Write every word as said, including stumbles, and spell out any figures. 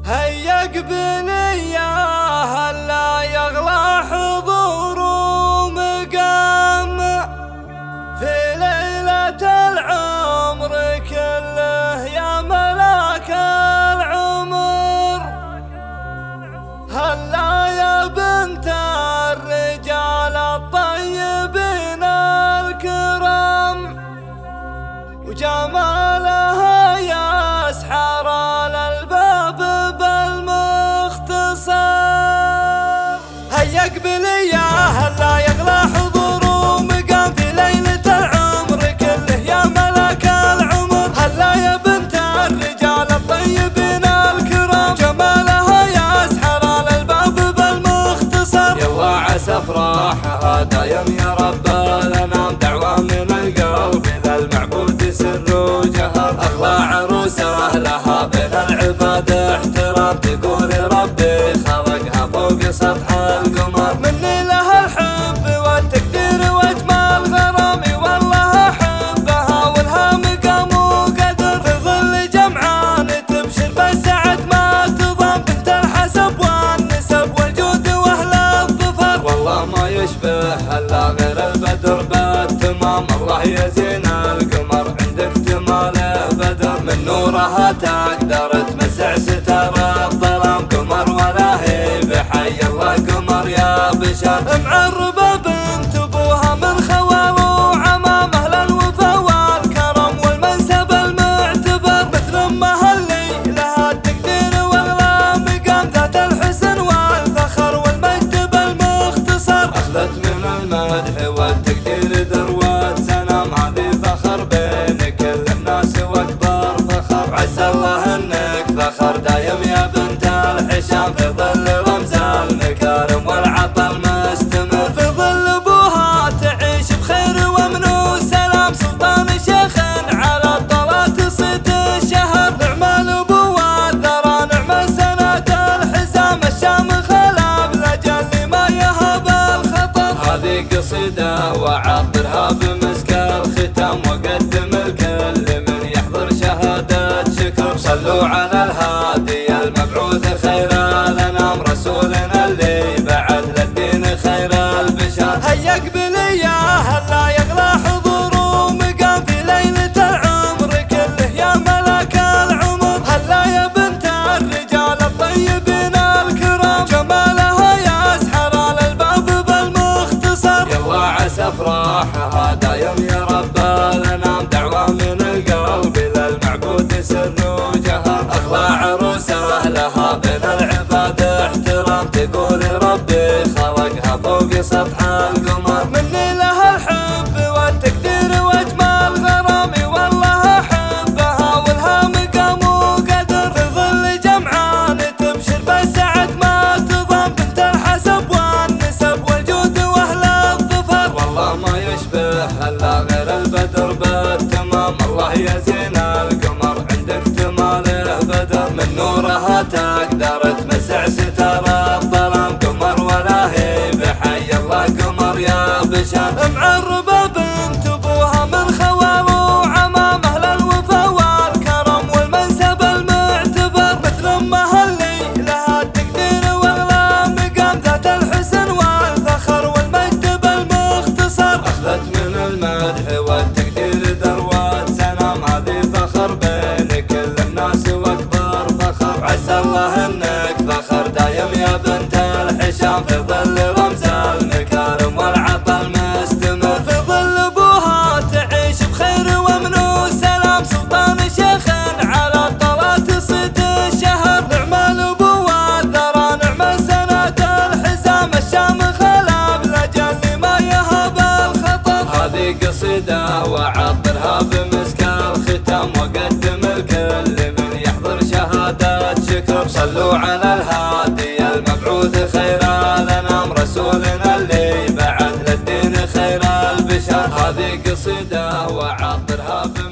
هيا قبلي يا هلا يغلى حضور ومقام في ليلة العمر كله يا ملاك العمر. هلا يا بنت الرجال الطيبين الكرام وجمالها يسحر الألباب بالمختصر. هيا قبلي يا هلا يغلى حضور ومقام في ليلة العمر كله يا ملاك العمر. هلا يا بنت الرجال الطيبين الكرام جمالها يسحر الألباب بالمختصر. يلا عسى افراحها دايم يا رب الانام دعوة من القلب ذا المعبود سر وجهر. اغلى عروسه لها بين العباد احترام تقول ربي خلقها فوق سطح القمر. مني لها الحب والتقدير واجمال غرامي والله احبها ولها مقام وقدر. في ظل جمعان تبشر بالسعد ما تضام بنت الحسب والنسب والجود واهل الظفر. والله ما يشبه الا غير البدر بالتمام. الله يزين القمر عندك جماله بدر من نورها تقدر تمزع ستر الظلام. قمر ولا هي بحي الله قمر يا بشر. معربه بنت ابوها من خوال وعمام اهل الوفا والكرم والمنسب المعتبر. مثل امها اللي لها التقدير واغلى مقام ذات الحسن والفخر والمجد بالمختصر. اخذت من المدح والتقدير ذروه سنام هذه فخر بين كل الناس واكبر فخر. عسى الله انك فخر دايم يا بنت الحشام في ظل رمز المكارم والعطا المستمر. في ظل ابوها تعيش بخير وامن وسلام. سلطان شيخ على الطلات صيد الشهر. نعم الابو والذرى نعم سنة الحزام. الشام خلاب لاجل ما يهب الخطر. هذه قصيدة وعبرها بمسك الختام وقدم الكل من يحضر شهادة شكر. صلوا على الهادي المبعوث خير الانام رسولنا اللي بعد للدين خير البشر. هيا قبلي يا هلا يغلى حضور ومقام في ليلة العمر كله يا ملاك العمر. هلا يا بنت الرجال الطيبين الكرام جمالها يسحر الألباب بالمختصر. يلا عسى افراحها دايم يا رب الانام دعوة من القلب ذا المعبود سر وجهر. اغلى عروسه لها بين العباد احترام تقول ربي خلقها فوق سطح القمر. مني لها الحب والتقدير واجمال غرامي والله احبها ولها مقام وقدر. في ظل جمعان تبشر بالسعد ما تضام بنت الحسب والنسب والجود واهل الظفر. والله ما يشبه الا غير البدر بالتمام. الله يزين القمر عندك جماله بدر من نورها تقدر تمزع ستر الظلام. قمر ولا هي بحي الله قمر يا بشر. معربه بنت ابوها من خوال وعمام اهل الوفا والكرم والمنسب المعتبر. مثل امها اللي لها التقدير واغلى مقام ذات الحسن والفخر والمجد بالمختصر. اخذت من المدح والتقدير ذروه سنام هذه فخر بين كل الناس واكبر فخر. عسى الله انك فخر دايم يا بنت الحشام في ظل رمز المكارم والعطا المستمر. في ظل ابوها تعيش بخير وامن وسلام. سلطان شيخ على الطلات صيد الشهر. نعم الابو والذرى نعم سنة الحزام. الشام خلاب لاجل ما يهب الخطر. هذه قصيدة وعبرها بمسك الختام وقدم الكل من يحضر شهادة شكر. صلوا على الهادي المبعوث خير الانام رسولنا اللي بعد للدين خير البشر. هذه قصيدة وعبرها بمسك